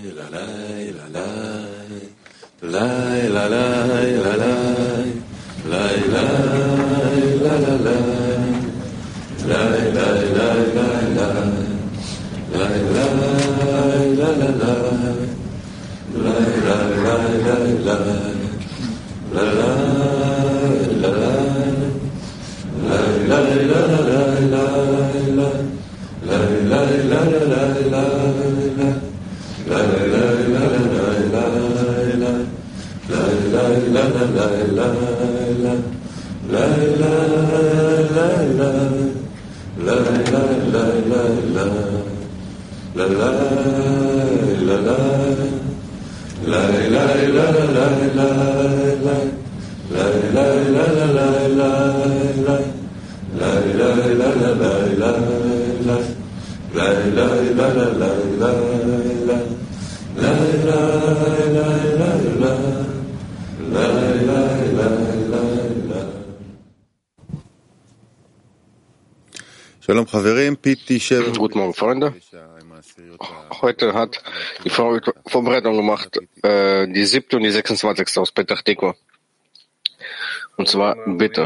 Guten Morgen, Freunde. Heute hat die Vorbereitung gemacht, die 7. und die 26. aus Petach Tikva. Und zwar, bitte.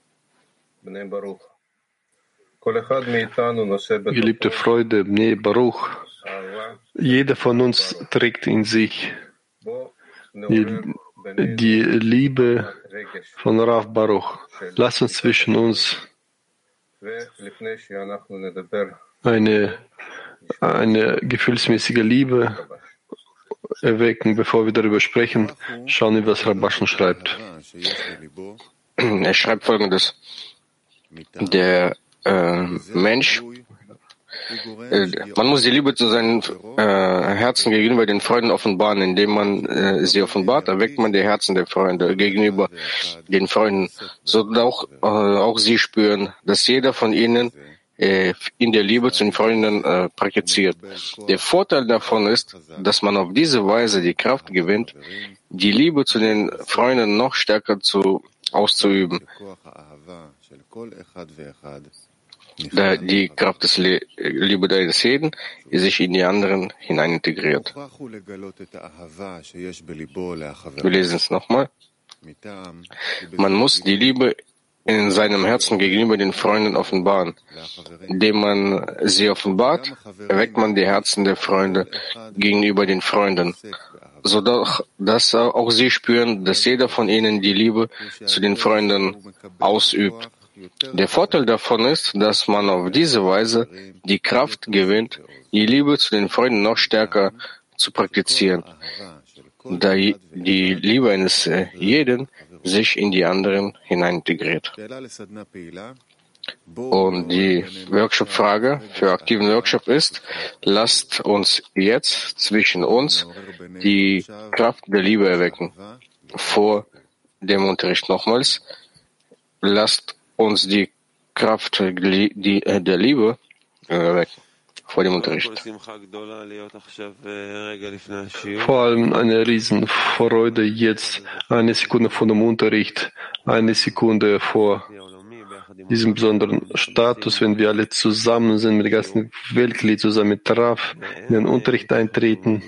Geliebte Freude, Bnei Baruch, jeder von uns trägt in sich die Liebe von Rav Baruch. Lass uns zwischen uns eine gefühlsmäßige Liebe erwecken. Bevor wir darüber sprechen, schauen wir, was Rabaschen schreibt. Er schreibt Folgendes. Der Mensch, man muss die Liebe zu seinen Herzen gegenüber den Freunden offenbaren. Indem man sie offenbart, erweckt man die Herzen der Freunde gegenüber den Freunden, so auch sie spüren, dass jeder von ihnen in der Liebe zu den Freunden praktiziert. Der Vorteil davon ist, dass man auf diese Weise die Kraft gewinnt, die Liebe zu den Freunden noch stärker auszuüben, da die Kraft des Liebe des jeden sich in die anderen hinein integriert. Wir lesen es nochmal. Man muss die Liebe in seinem Herzen gegenüber den Freunden offenbaren. Indem man sie offenbart, erweckt man die Herzen der Freunde gegenüber den Freunden, so dass auch sie spüren, dass jeder von ihnen die Liebe zu den Freunden ausübt. Der Vorteil davon ist, dass man auf diese Weise die Kraft gewinnt, die Liebe zu den Freunden noch stärker zu praktizieren, da die Liebe eines jeden sich in die anderen hinein integriert. Und die Workshop-Frage für aktiven Workshop ist: Lasst uns jetzt zwischen uns die Kraft der Liebe erwecken. Vor dem Unterricht nochmals: Lasst uns die Kraft der Liebe erwecken. Vor dem Unterricht. Vor allem eine Riesenfreude jetzt, eine Sekunde vor dem Unterricht, eine Sekunde vor diesem besonderen Status, wenn wir alle zusammen sind, mit der ganzen Weltglied zusammen mit Rav in den Unterricht eintreten.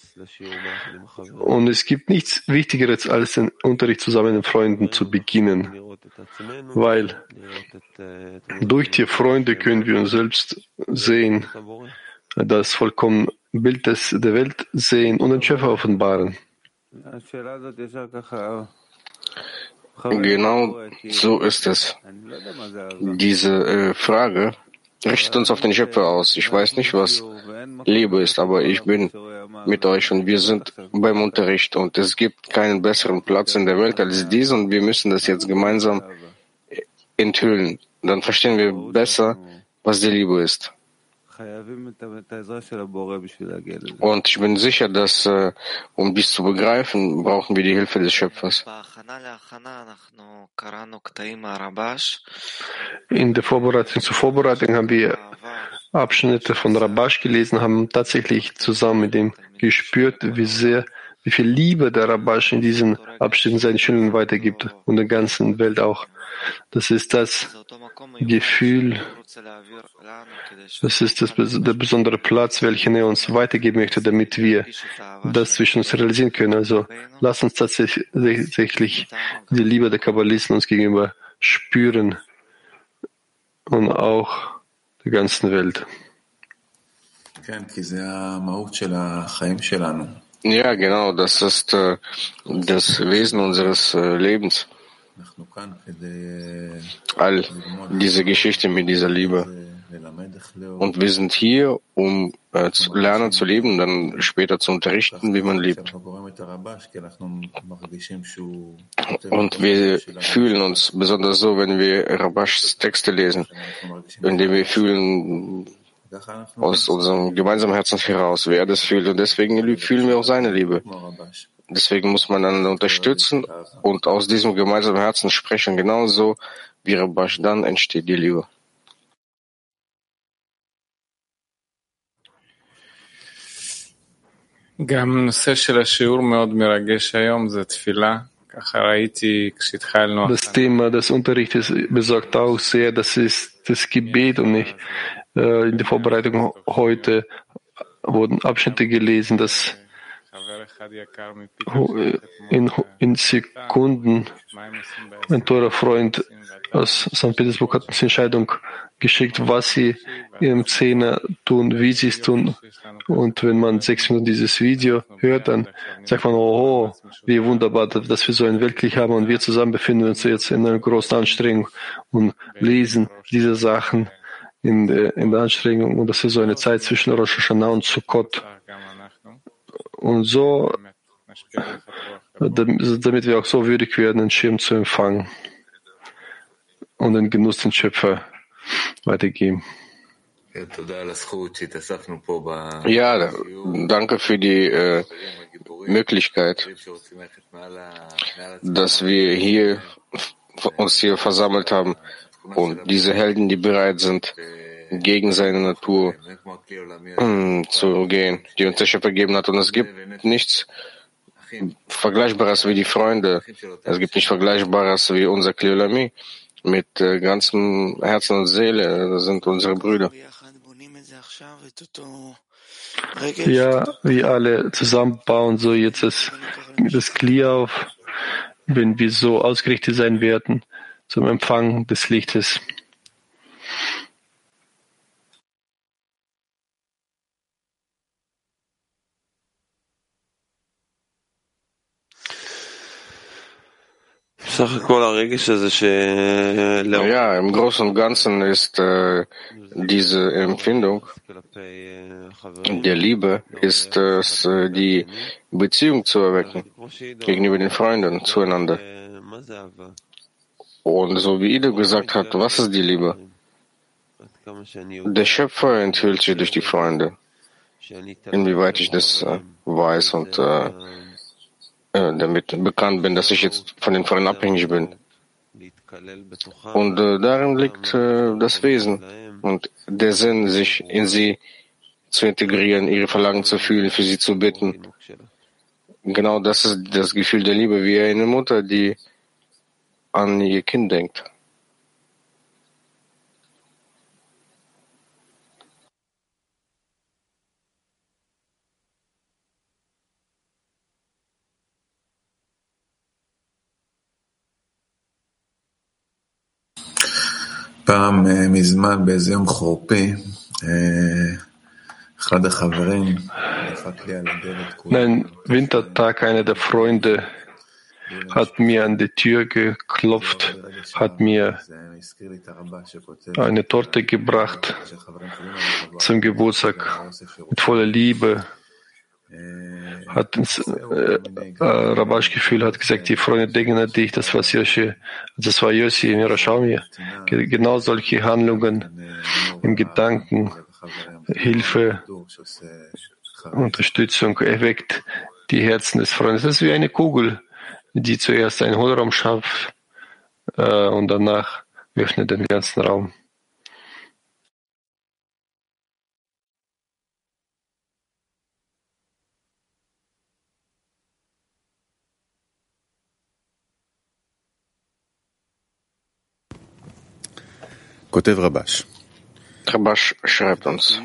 Und es gibt nichts Wichtigeres, als den Unterricht zusammen mit den Freunden zu beginnen, weil durch die Freunde können wir uns selbst sehen, das vollkommene Bild der Welt sehen und den Schöpfer offenbaren. Genau so ist es. Diese Frage richtet uns auf den Schöpfer aus. Ich weiß nicht, was Liebe ist, aber ich bin mit euch und wir sind beim Unterricht und es gibt keinen besseren Platz in der Welt als diesen und wir müssen das jetzt gemeinsam enthüllen. Dann verstehen wir besser, was die Liebe ist. Und ich bin sicher, dass, um dies zu begreifen, brauchen wir die Hilfe des Schöpfers. In der Vorbereitung zur Vorbereitung haben wir Abschnitte von Rabash gelesen, haben tatsächlich zusammen mit ihm gespürt, wie wie viel Liebe der Rabash in diesen Abschnitten seinen Schülern weitergibt und der ganzen Welt auch. Das ist das Gefühl, das ist der besondere Platz, welchen er uns weitergeben möchte, damit wir das zwischen uns realisieren können. Also lasst uns tatsächlich die Liebe der Kabbalisten uns gegenüber spüren und auch der ganzen Welt. Ja, genau, das ist das Wesen unseres Lebens. All diese Geschichte mit dieser Liebe. Und wir sind hier, um zu lernen zu leben, dann später zu unterrichten, wie man lebt. Und wir fühlen uns besonders so, wenn wir Rabashs Texte lesen, indem wir fühlen aus unserem gemeinsamen Herzen heraus, wer das fühlt. Und deswegen fühlen wir auch seine Liebe. Deswegen muss man einander unterstützen und aus diesem gemeinsamen Herzen sprechen. Genauso wie Rabash, dann entsteht die Liebe. Das Thema des Unterrichtes besorgt auch sehr, das ist das Gebet und nicht. In der Vorbereitung heute wurden Abschnitte gelesen, dass in Sekunden ein teurer Freund aus St. Petersburg hat uns die Entscheidung geschickt, was sie im Zehner tun, wie sie es tun. Und wenn man 6 Minuten dieses Video hört, dann sagt man, oh, wie wunderbar, dass wir so ein Weltkrieg haben und wir zusammen befinden uns jetzt in einer großen Anstrengung und lesen diese Sachen in der Anstrengung. Und das ist so eine Zeit zwischen Rosh Hashanah und Sukkot. Und so, damit wir auch so würdig werden, den Schirm zu empfangen und den Genuss den Schöpfer weitergeben. Ja, danke für die Möglichkeit, dass wir uns hier versammelt haben und diese Helden, die bereit sind, gegen seine Natur zu gehen, die uns der Schöpfer gegeben hat. Und es gibt nichts Vergleichbares wie die Freunde. Es gibt nichts Vergleichbares wie unser Kleolami. Mit ganzem Herzen und Seele, das sind unsere Brüder. Ja, wir alle zusammen bauen so jetzt das Kli auf, wenn wir so ausgerichtet sein werden zum Empfang des Lichtes. Ja, im Großen und Ganzen ist diese Empfindung der Liebe, ist es, die Beziehung zu erwecken gegenüber den Freunden zueinander. Und so wie Ido gesagt hat, was ist die Liebe? Der Schöpfer enthüllt sich durch die Freunde. Inwieweit ich das weiß und damit bekannt bin, dass ich jetzt von den Freunden abhängig bin. Und darin liegt das Wesen und der Sinn, sich in sie zu integrieren, ihre Verlangen zu fühlen, für sie zu bitten. Genau das ist das Gefühl der Liebe, wie eine Mutter, die an ihr Kind denkt. Ein Wintertag, einer der Freunde hat mir an die Tür geklopft, hat mir eine Torte gebracht zum Geburtstag mit voller Liebe. Hat ins Rabash-Gefühl, hat gesagt, die Freunde denken an dich, das war Yossi in Yerushalmi. Genau solche Handlungen im Gedanken, Hilfe, Unterstützung erweckt die Herzen des Freundes. Das ist wie eine Kugel, die zuerst einen Hohlraum schafft und danach öffnet den ganzen Raum. Rabash schreibt uns: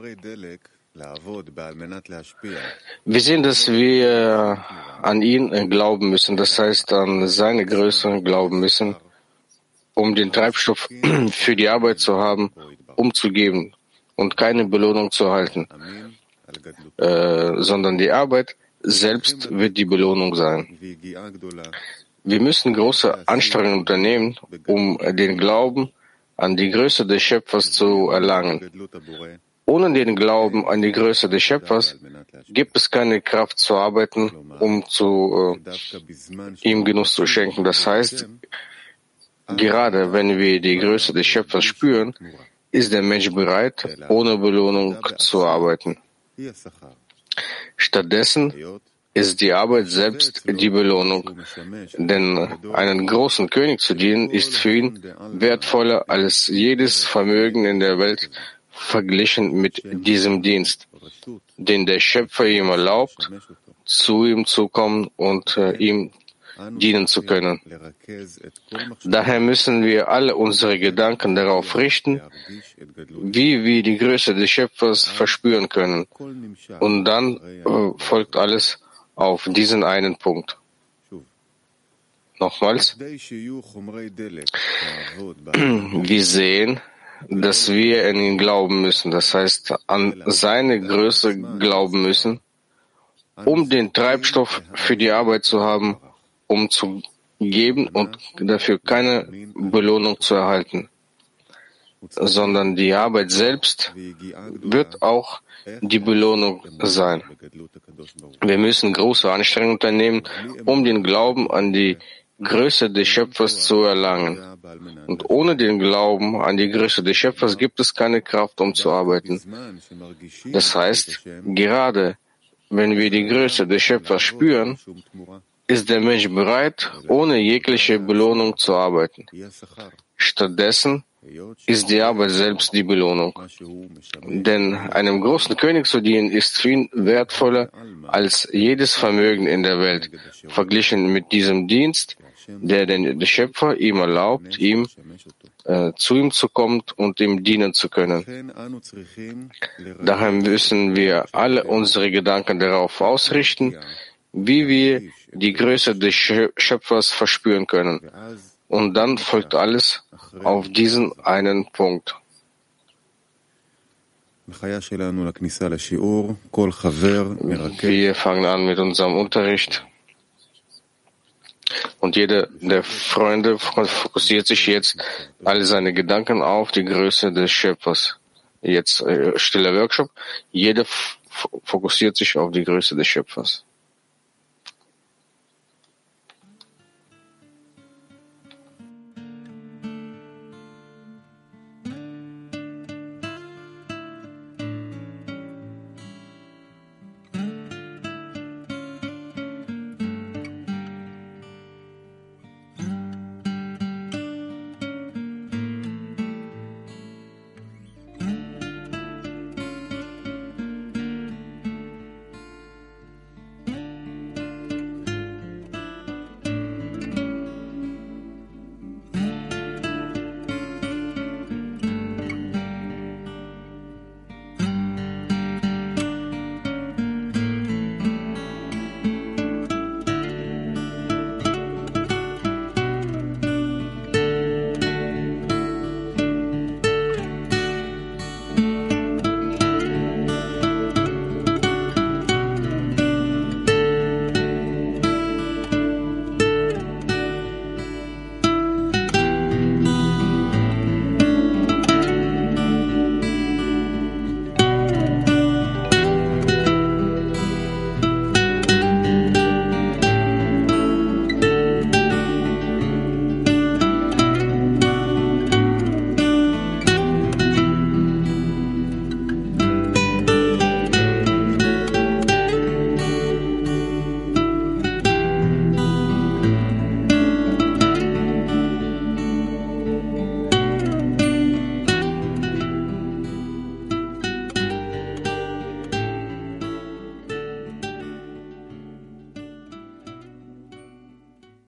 Wir sehen, dass wir an ihn glauben müssen, das heißt an seine Größe glauben müssen, um den Treibstoff für die Arbeit zu haben, umzugeben und keine Belohnung zu erhalten, sondern die Arbeit selbst wird die Belohnung sein. Wir müssen große Anstrengungen unternehmen, um den Glauben an die Größe des Schöpfers zu erlangen. Ohne den Glauben an die Größe des Schöpfers gibt es keine Kraft zu arbeiten, um ihm Genuss zu schenken. Das heißt, gerade wenn wir die Größe des Schöpfers spüren, ist der Mensch bereit, ohne Belohnung zu arbeiten. Stattdessen ist die Arbeit selbst die Belohnung, denn einen großen König zu dienen ist für ihn wertvoller als jedes Vermögen in der Welt, verglichen mit diesem Dienst, den der Schöpfer ihm erlaubt, zu ihm zu kommen und ihm dienen zu können. Daher müssen wir alle unsere Gedanken darauf richten, wie wir die Größe des Schöpfers verspüren können. Und dann folgt alles auf diesen einen Punkt. Nochmals. Wir sehen, dass wir an ihn glauben müssen, das heißt an seine Größe glauben müssen, um den Treibstoff für die Arbeit zu haben, um zu geben und dafür keine Belohnung zu erhalten, sondern die Arbeit selbst wird auch die Belohnung sein. Wir müssen große Anstrengungen unternehmen, um den Glauben an die Größe des Schöpfers zu erlangen. Und ohne den Glauben an die Größe des Schöpfers gibt es keine Kraft, um zu arbeiten. Das heißt, gerade wenn wir die Größe des Schöpfers spüren, ist der Mensch bereit, ohne jegliche Belohnung zu arbeiten. Stattdessen ist die Arbeit selbst die Belohnung. Denn einem großen König zu dienen ist für ihn wertvoller als jedes Vermögen in der Welt, verglichen mit diesem Dienst, der der Schöpfer ihm erlaubt, zu ihm zu kommen und ihm dienen zu können. Daher müssen wir alle unsere Gedanken darauf ausrichten, wie wir die Größe des Schöpfers verspüren können. Und dann folgt alles auf diesen einen Punkt. Wir fangen an mit unserem Unterricht. Und jeder der Freunde fokussiert sich jetzt alle seine Gedanken auf die Größe des Schöpfers. Jetzt stiller Workshop. Jeder fokussiert sich auf die Größe des Schöpfers.